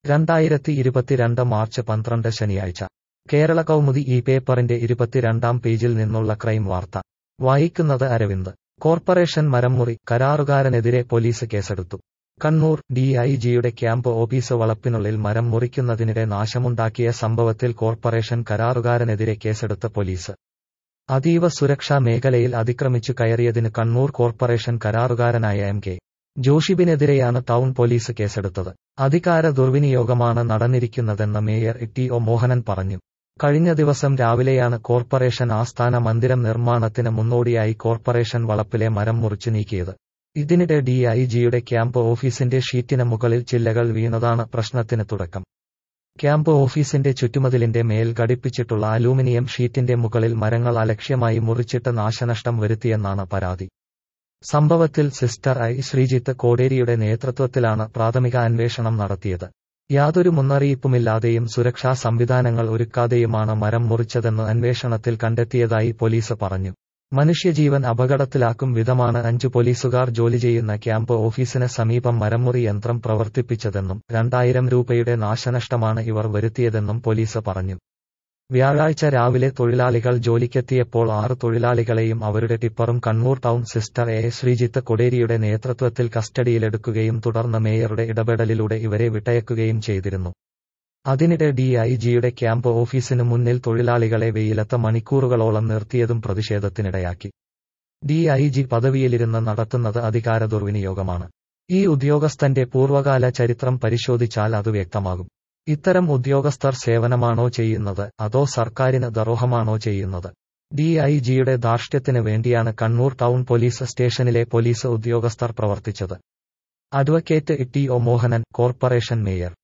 2022 March 12 ശനിയാഴ്ച കേരള കൗമുദി ഈ പേപ്പറിന്റെ 22-ാം പേജിൽ നിന്നുള്ള ക്രൈം വാർത്ത വായിക്കുന്നത് അരവിന്ദ്. കോർപ്പറേഷൻ മരംമുറി, കരാറുകാരനെതിരെ പോലീസ് കേസെടുത്തു. കണ്ണൂർ ഡിഐജിയുടെ ക്യാമ്പ് ഓഫീസ് വളപ്പിനുള്ളിൽ മരം മുറിക്കുന്നതിനിടെ നാശമുണ്ടാക്കിയ സംഭവത്തിൽ കോർപ്പറേഷൻ കരാറുകാരനെതിരെ കേസെടുത്ത പോലീസ്. അതീവ സുരക്ഷാ മേഖലയിൽ അതിക്രമിച്ചു കയറിയതിന് കണ്ണൂർ കോർപ്പറേഷൻ കരാറുകാരനായ എം.കെ. ജോഷിബിനെതിരെയാണ് ടൗൺ പോലീസ് കേസെടുത്തത്. അധികാര ദുർവിനിയോഗമാണ് നടന്നിരിക്കുന്നതെന്ന് മേയർ ടി.ഒ. മോഹനൻ പറഞ്ഞു. കഴിഞ്ഞ ദിവസം രാവിലെയാണ് കോർപ്പറേഷൻ ആസ്ഥാന മന്ദിരം നിർമ്മാണത്തിന് മുന്നോടിയായി കോർപ്പറേഷൻ വളപ്പിലെ മരം മുറിച്ചു നീക്കിയത്. ഇതിനിടെ ഡിഐജിയുടെ ക്യാമ്പ് ഓഫീസിന്റെ ഷീറ്റിന് മുകളിൽ ചില്ലകൾ വീണതാണ് പ്രശ്നത്തിന് തുടക്കം. ക്യാമ്പ് ഓഫീസിന്റെ ചുറ്റുമതിലിന്റെ മേൽ ഘടിപ്പിച്ചിട്ടുള്ള അലൂമിനിയം ഷീറ്റിന്റെ മുകളിൽ മരങ്ങൾ അലക്ഷ്യമായി മുറിച്ചിട്ട് നാശനഷ്ടം വരുത്തിയെന്നാണ് പരാതി. സംഭവത്തിൽ സിസ്റ്റർ ഐ. ശ്രീജിത്ത് കോടേരിയുടെ നേതൃത്വത്തിലാണ് പ്രാഥമിക അന്വേഷണം നടത്തിയത്. യാതൊരു മുന്നറിയിപ്പുമില്ലാതെയും സുരക്ഷാ സംവിധാനങ്ങൾ ഒരുക്കാതെയുമാണ് മരം മുറിച്ചതെന്ന് അന്വേഷണത്തിൽ കണ്ടെത്തിയതായി പോലീസ് പറഞ്ഞു. മനുഷ്യജീവൻ അപകടത്തിലാക്കും വിധമാണ് 5 പോലീസുകാർ ജോലി ചെയ്യുന്ന ക്യാമ്പ് ഓഫീസിന് സമീപം മരംമുറി യന്ത്രം പ്രവർത്തിപ്പിച്ചതെന്നും 2000 രൂപയുടെ നാശനഷ്ടമാണ് ഇവർ വരുത്തിയതെന്നും പോലീസ് പറഞ്ഞു. വ്യാഴാഴ്ച രാവിലെ തൊഴിലാളികൾ ജോലിക്കെത്തിയപ്പോൾ 6 തൊഴിലാളികളെയും അവരുടെ ടിപ്പറും കണ്ണൂർ ടൗൺ സിസ്റ്റർ എ. ശ്രീജിത്ത് കൊടേരിയുടെ നേതൃത്വത്തിൽ കസ്റ്റഡിയിലെടുക്കുകയും തുടർന്ന് മേയറുടെ ഇടപെടലിലൂടെ ഇവരെ വിട്ടയക്കുകയും ചെയ്തിരുന്നു. അതിനിടെ ഡിഐജിയുടെ ക്യാമ്പ് ഓഫീസിനു മുന്നിൽ തൊഴിലാളികളെ വെയിലത്ത് മണിക്കൂറുകളോളം നിർത്തിയതും പ്രതിഷേധത്തിനിടയാക്കി. ഡിഐജി പദവിയിലിരുന്ന് നടത്തുന്നത് അധികാര ദുർവിനിയോഗമാണ്. ഈ ഉദ്യോഗസ്ഥന്റെ പൂർവ്വകാല ചരിത്രം പരിശോധിച്ചാൽ അത് വ്യക്തമാകും. ഇത്തരം ഉദ്യോഗസ്ഥർ സേവനമാണോ ചെയ്യുന്നത്, അതോ സർക്കാരിന് ദ്രോഹമാണോ ചെയ്യുന്നത്? ഡിഐജിയുടെ ധാർഷ്ട്യത്തിന് വേണ്ടിയാണ് കണ്ണൂർ ടൗൺ പോലീസ് സ്റ്റേഷനിലെ പോലീസ് ഉദ്യോഗസ്ഥർ പ്രവർത്തിച്ചത്. Advocate T O. Mohanan, corporation mayor.